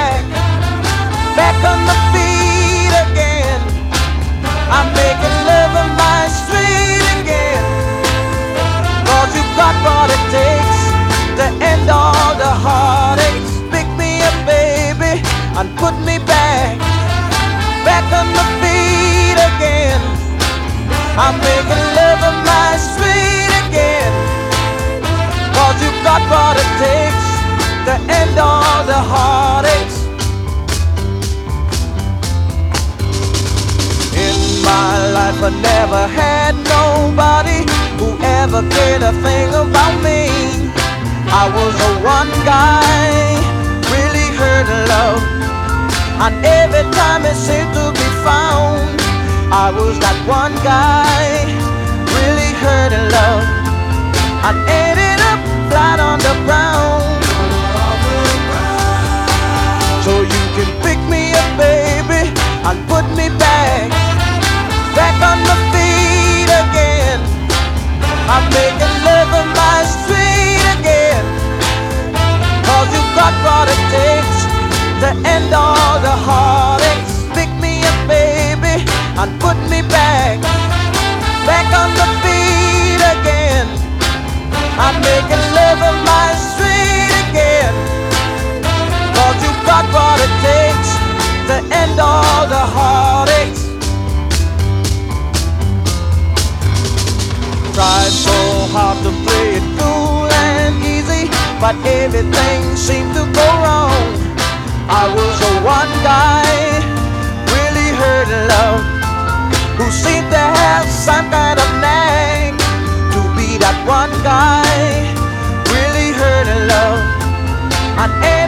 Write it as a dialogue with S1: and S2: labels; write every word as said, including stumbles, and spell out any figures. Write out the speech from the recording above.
S1: back, back on the feet again. I'm making love on my street again. Cause you've got what it takes to end all the heartaches. Pick me up, baby, and put me back, back on the feet again. I'm making love on my street again. Cause you've got what it takes to end all the heartaches. In my life I never had nobody who ever cared a thing about me. I was a one guy, really hurt in love, and every time it seemed to be found, I was that one guy, really hurt in love, and ended up flat on the ground. So you can pick me up, baby, and put me back, back on the feet again. I'm making love on my street again. Cause you've got what it takes to end all the heartaches. Pick me up, baby, and put me back, back on the feet again. I'm making love on my street again. Cause you've got what it takes to end all the heartaches. Tried so hard to play it cool and easy, but everything seemed to go wrong. I was a one guy, really hurt in love, who seemed to have some kind of knack to be that one guy, really hurt in love, and